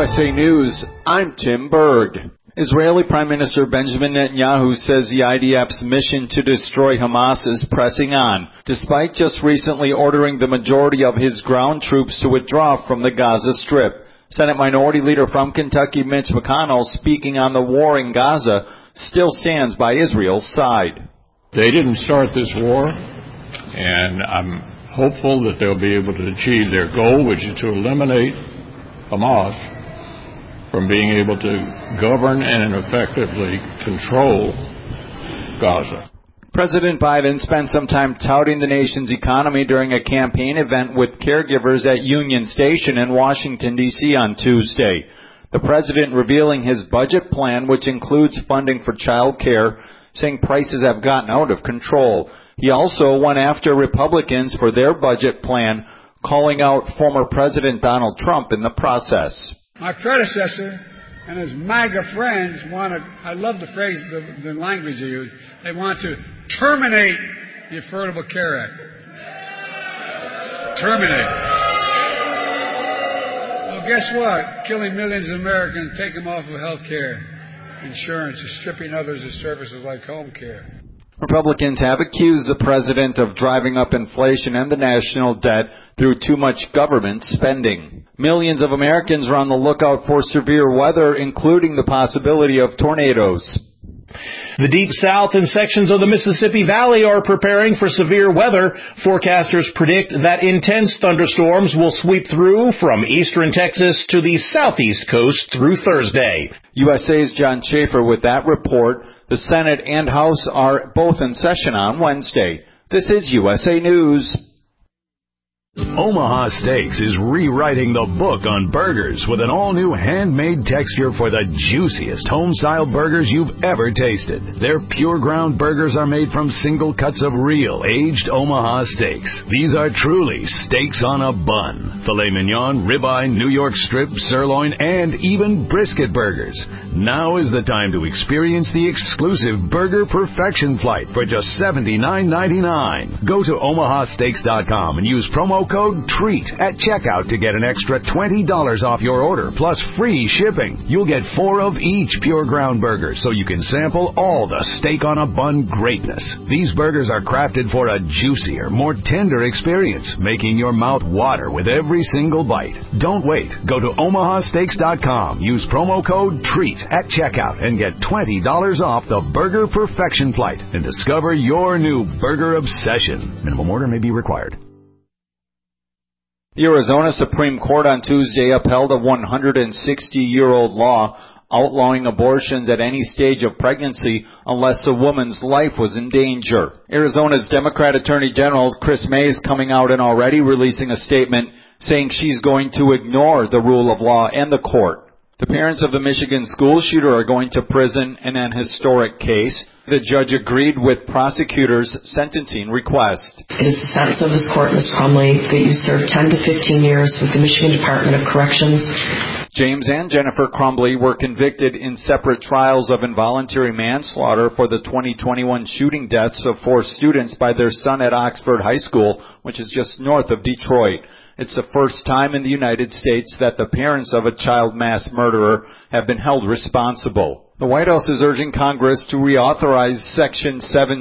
USA News, I'm Tim Berg. Israeli Prime Minister Benjamin Netanyahu says the IDF's mission to destroy Hamas is pressing on, despite just recently ordering the majority of his ground troops to withdraw from the Gaza Strip. Senate Minority Leader from Kentucky Mitch McConnell, speaking on the war in Gaza, still stands by Israel's side. They didn't start this war, and I'm hopeful that they'll be able to achieve their goal, which is to eliminate Hamas from being able to govern and effectively control Gaza. President Biden spent some time touting the nation's economy during a campaign event with caregivers at Union Station in Washington, D.C. on Tuesday. The president revealing his budget plan, which includes funding for child care, saying prices have gotten out of control. He also went after Republicans for their budget plan, calling out former President Donald Trump in the process. My predecessor and his MAGA friends wanted, I love the phrase, the language they use, they want to terminate the Affordable Care Act. Terminate. Well, guess what? Killing millions of Americans, take them off of health care, insurance, and stripping others of services like home care. Republicans have accused the president of driving up inflation and the national debt through too much government spending. Millions of Americans are on the lookout for severe weather, including the possibility of tornadoes. The Deep South and sections of the Mississippi Valley are preparing for severe weather. Forecasters predict that intense thunderstorms will sweep through from eastern Texas to the southeast coast through Thursday. USA's John Schaefer with that report. The Senate and House are both in session on Wednesday. This is USA News. Omaha Steaks is rewriting the book on burgers with an all-new handmade texture for the juiciest home-style burgers you've ever tasted. Their pure ground burgers are made from single cuts of real, aged Omaha steaks. These are truly steaks on a bun. Filet mignon, ribeye, New York strip, sirloin, and even brisket burgers. Now is the time to experience the exclusive Burger Perfection Flight for just $79.99. Go to omahasteaks.com and use promo code TREAT at checkout to get an extra $20 off your order, plus free shipping. You'll get 4 of each pure ground burger, so you can sample all the steak on a bun greatness. These burgers are crafted for a juicier, more tender experience, making your mouth water with every single bite. Don't wait. Go to omahasteaks.com, use promo code TREAT at checkout, and get $20 off the Burger Perfection Flight and discover your new burger obsession. Minimum order may be required. The Arizona Supreme Court on Tuesday upheld a 160-year-old law outlawing abortions at any stage of pregnancy unless a woman's life was in danger. Arizona's Democrat Attorney General Chris May is coming out and already releasing a statement saying she's going to ignore the rule of law and the court. The parents of the Michigan school shooter are going to prison in an historic case. The judge agreed with prosecutors' sentencing request. It is the sentence of this court, Ms. Crumley, that you serve 10 to 15 years with the Michigan Department of Corrections. James and Jennifer Crumbley were convicted in separate trials of involuntary manslaughter for the 2021 shooting deaths of 4 students by their son at Oxford High School, which is just north of Detroit. It's the first time in the United States that the parents of a child mass murderer have been held responsible. The White House is urging Congress to reauthorize Section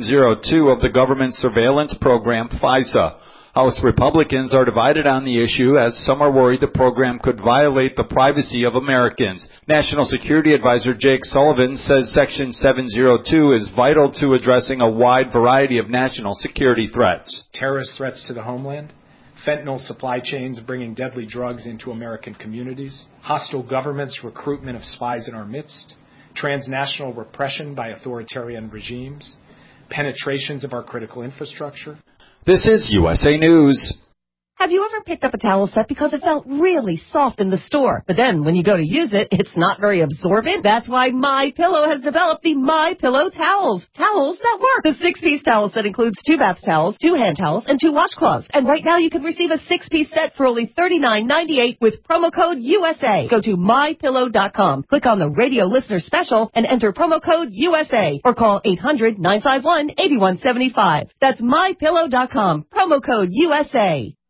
702 of the government surveillance program, FISA. House Republicans are divided on the issue as some are worried the program could violate the privacy of Americans. National Security Advisor Jake Sullivan says Section 702 is vital to addressing a wide variety of national security threats. Terrorist threats to the homeland, fentanyl supply chains bringing deadly drugs into American communities, hostile governments' recruitment of spies in our midst, transnational repression by authoritarian regimes, penetrations of our critical infrastructure. This is USA News. Have you ever picked up a towel set because it felt really soft in the store, but then when you go to use it, it's not very absorbent? That's why MyPillow has developed the MyPillow towels. Towels that work. The 6-piece towel set includes 2 bath towels, 2 hand towels, and 2 washcloths. And right now you can receive a 6-piece set for only $39.98 with promo code USA. Go to MyPillow.com, click on the radio listener special, and enter promo code USA, or call 800-951-8175. That's MyPillow.com, promo code USA.